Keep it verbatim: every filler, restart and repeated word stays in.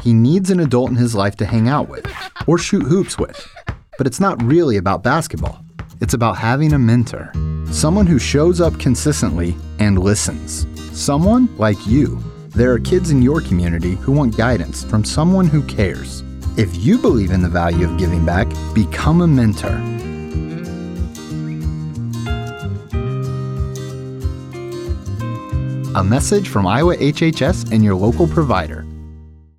He needs an adult in his life to hang out with or shoot hoops with. But it's not really about basketball. It's about having a mentor. Someone who shows up consistently and listens. Someone like you. There are kids in your community who want guidance from someone who cares. If you believe in the value of giving back, become a mentor. A message from Iowa H H S and your local provider.